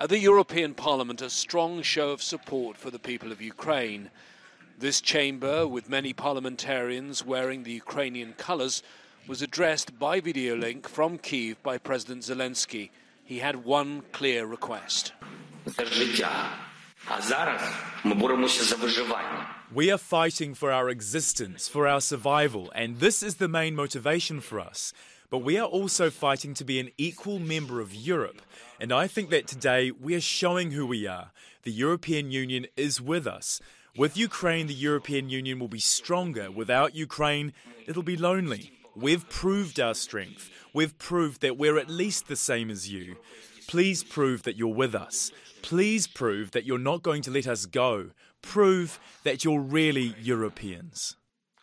At the European Parliament, a strong show of support for the people of Ukraine. This chamber, with many parliamentarians wearing the Ukrainian colours, was addressed by video link from Kyiv by President Zelensky. He had one clear request. We are fighting for our existence, for our survival, and this is the main motivation for us. But we are also fighting to be an equal member of Europe. And I think that today we are showing who we are. The European Union is with us. With Ukraine, the European Union will be stronger. Without Ukraine, it'll be lonely. We've proved our strength. We've proved that we're at least the same as you. Please prove that you're with us. Please prove that you're not going to let us go. Prove that you're really Europeans.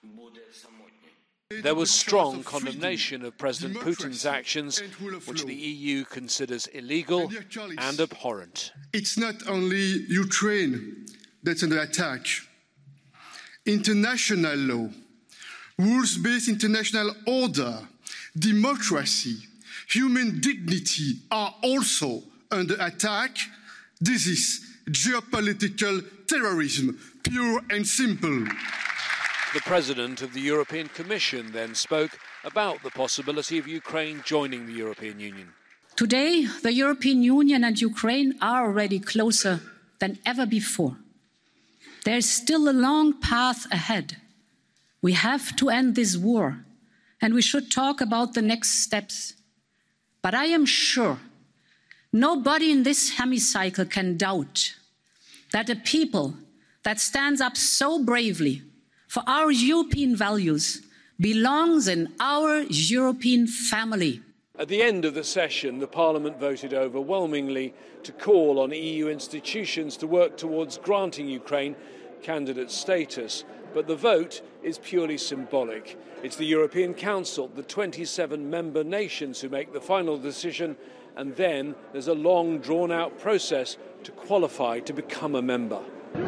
There was strong condemnation of President Putin's actions, which the EU considers illegal and abhorrent. It's not only Ukraine that's under attack. International law, rules-based international order, democracy, human dignity are also under attack. This is geopolitical terrorism, pure and simple. The President of the European Commission then spoke about the possibility of Ukraine joining the European Union. Today, the European Union and Ukraine are already closer than ever before. There is still a long path ahead. We have to end this war, and we should talk about the next steps. But I am sure nobody in this hemicycle can doubt that a people that stands up so bravely for our European values belongs in our European family. At the end of the session, the Parliament voted overwhelmingly to call on EU institutions to work towards granting Ukraine candidate status. But the vote is purely symbolic. It's the European Council, the 27 member nations, who make the final decision, and then there's a long, drawn-out process to qualify to become a member.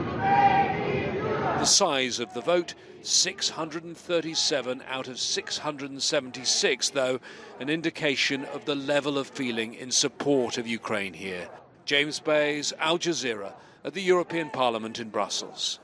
The size of the vote, 637 out of 676, though, an indication of the level of feeling in support of Ukraine here. James Bays, Al Jazeera, at the European Parliament in Brussels.